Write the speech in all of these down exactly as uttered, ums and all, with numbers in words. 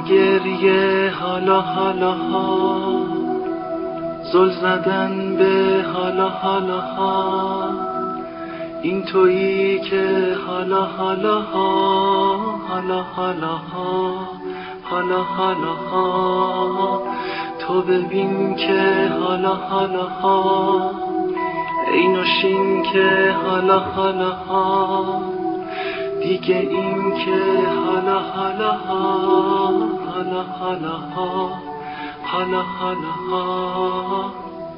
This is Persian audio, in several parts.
گریه حالا حالا ها، زل زدن به حالا حالا ها، این تویی که حالا حالا ها، حالا حالا ها، حالا حالا ها، تو ببین که حالا حالا ها، ای نوشین که حالا حالا ها، دیگه این که حالا حالا ها، حالا حالا ها، حالا حالا ها،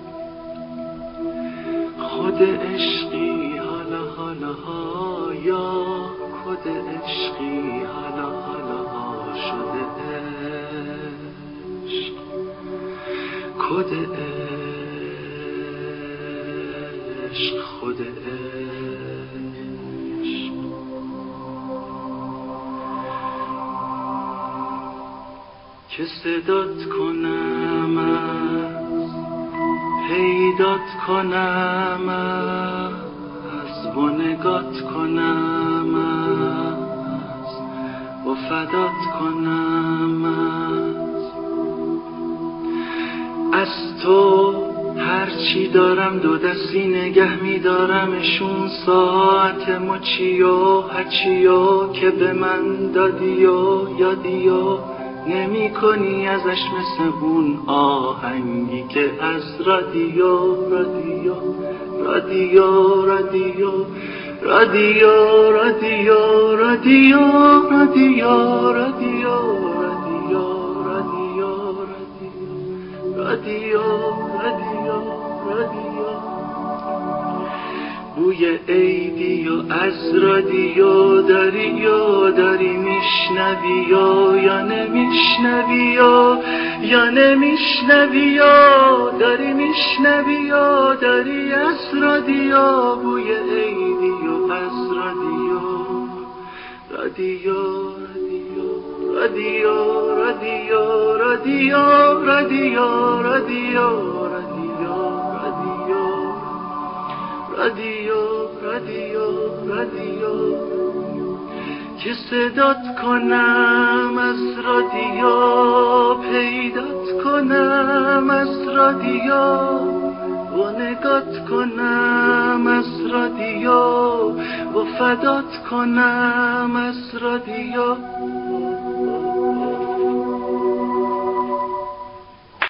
خود عشقی حالا حالا ها، یا خود عشقی حالا حالا ها شده عشق، خود عشق، خود عشق. که صدات کنم از پیدات کنم از و نگات کنم از و فدات کنم از از تو هرچی دارم دو دستی نگه می‌دارمشون، ساعت مچی و هرچی و که به من دادی و یادی و نمی کنی ازش مثل اون آهنگی که از رادیو رادیو رادیو رادیو رادیو رادیو رادیو رادیو رادیو رادیو رادیو رادیو رادیو رادیو بوی عیدی و از رادیو داری و داری میشنوی یا نمیشنوی یا نمیشنوی داری میشنوی داری از رادیو بوی عیدی و از رادیو رادیو رادیو رادیو رادیو رادیو رادیو رادیو رادیو رادیو که صدات کنم از رادیو، پیدات کنم از رادیو و نگات کنم از رادیو و فدات کنم از رادیو.